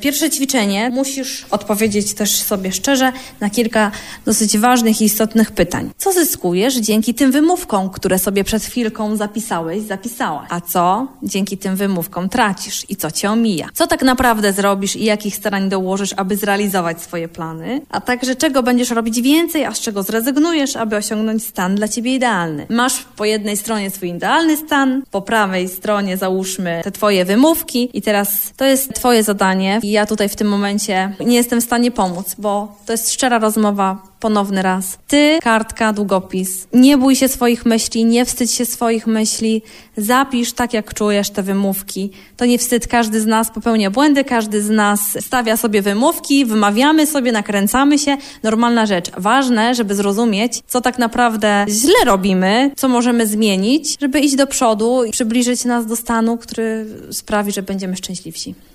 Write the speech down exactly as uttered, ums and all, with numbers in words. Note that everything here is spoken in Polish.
Pierwsze ćwiczenie musisz odpowiedzieć też sobie szczerze na kilka dosyć ważnych i istotnych pytań. Co zyskujesz dzięki tym wymówkom, które sobie przed chwilką zapisałeś, zapisałaś? A co dzięki tym wymówkom tracisz i co cię omija? Co tak naprawdę zrobisz i jakich starań dołożysz, aby zrealizować swoje plany? A także czego będziesz robić więcej, a z czego zrezygnujesz, aby osiągnąć stan dla ciebie idealny? Masz po jednej stronie swój idealny stan, po prawej stronie załóżmy te twoje wymówki i teraz to jest twoje zadanie i ja tutaj w tym momencie nie jestem w stanie pomóc, bo to jest szczera rozmowa, ponowny raz. Ty, kartka, długopis. Nie bój się swoich myśli, nie wstydź się swoich myśli. Zapisz tak, jak czujesz te wymówki. To nie wstyd, każdy z nas popełnia błędy, każdy z nas stawia sobie wymówki, wymawiamy sobie, nakręcamy się. Normalna rzecz. Ważne, żeby zrozumieć, co tak naprawdę źle robimy, co możemy zmienić, żeby iść do przodu i przybliżyć nas do stanu, który sprawi, że będziemy szczęśliwsi.